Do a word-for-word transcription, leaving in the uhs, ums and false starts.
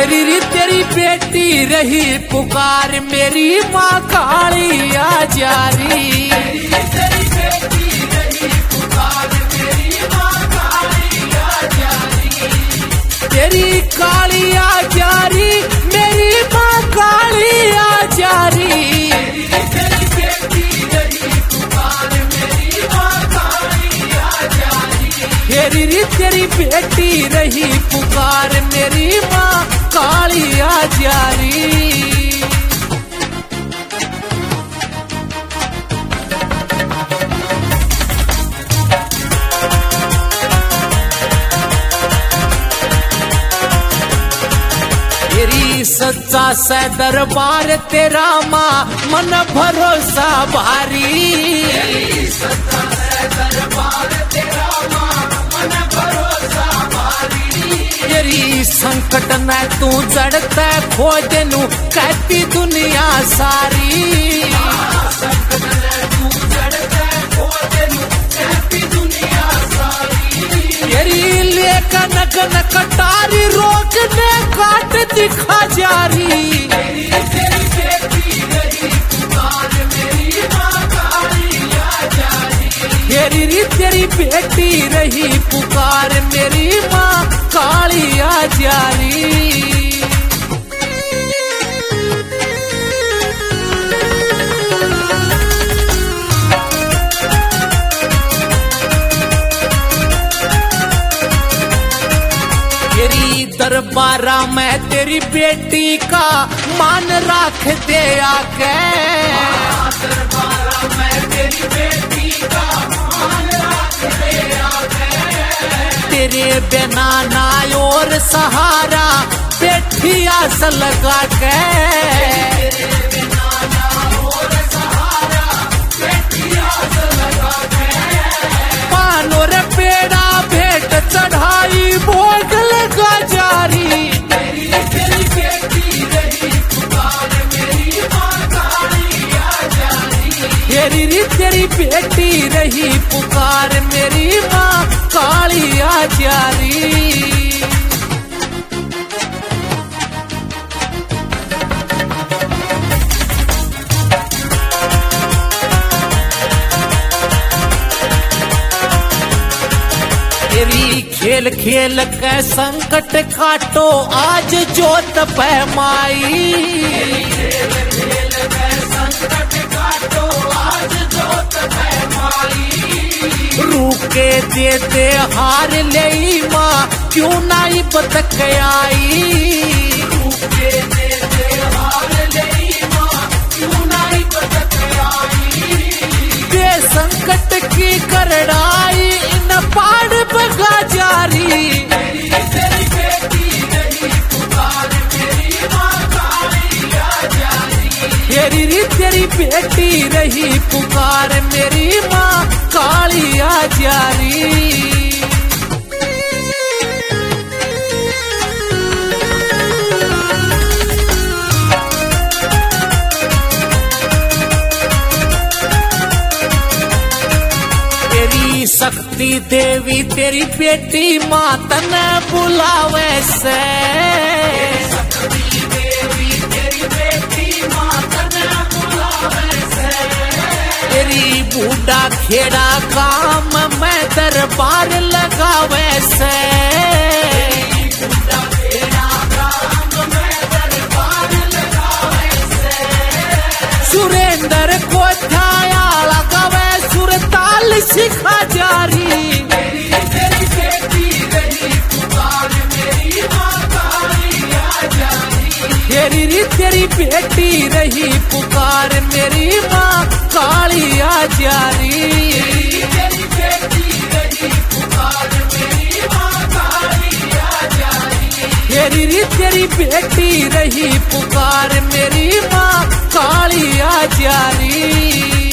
तेरी री तेरी बेटी रही पुकार मेरी माँ काली आ जारी। तेरी काली आ जारी मेरी माँ काली आ जारी। तेरी री तेरी बेटी रही पुकार मेरी माँ काली आ जारी। तेरी सच्चा से दरबार तेरा माँ मन भरोसा भारी। तेरी सच्चा से दरबार तेरा माँ मन भरोसा भारी। तेरी संकट न तू जड़ता खोज नू कहती दुनिया सारी। संकट न तू जड़ता खोज नू कहती दुनिया सारी। तेरी लेकर नगन कटारी रोकने काट दिखा जारी। तेरी री तेरी बेटी रही पुकार मेरी माँ काली आ जारी। तेरी दरबारा में तेरी बेटी का मान रख दे आके। दरबारा में तेरी बेटी का मान रख दे आके। तेरे बिना ना और सहारा बैठी आस लगा के। तेरे बिना ना और सहारा बैठी आस लगा के। पानों रे पेड़ा भेंट चढ़ाई भोग लगा जारी। तेरी तेरी बेटी रही पुकार मेरी माँ काली आ जारी। तेरी री तेरी बेटी रही पुकार मेरी माँ काली आ जारी। तेरी खेल खेल के संकट काटो आज जोत पे माई। खेल खेल के संकट काटो आज जोत पे माई। रूके देते हार ले माँ क्यों नहीं बतक आई। रूके देते हार ले माँ क्यों नहीं बतक आई। बे संकट की करड़ाई इन पाड़ बगा जारी। तेरी तेरी बेटी रही पुकार मेरी माँ काली आ जारी। तेरी री तेरी बेटी रही पुकार मेरी माँ काली आ जारी। शक्ति देवी तेरी बेटी माँ तने बुलावे से। शक्ति देवी तेरी बेटी माँ तने बुलावे से। तेरी बूढ़ा खेड़ा काम में दरबार लगावे से। बूढ़ा खेड़ा काम में दरबार लगावे से। सुरेंद्र को छाया लगावे सुरताल सिखा जारी। तेरी तेरी बेटी रही पुकार मेरी माँ काली आ जारी। तेरी री तेरी बेटी रही पुकार मेरी माँ काली आ जारी। तेरी बेटी रही पुकार मेरी माँ काली आ जारी। तेरी री तेरी बेटी रही पुकार मेरी माँ काली आ जारी।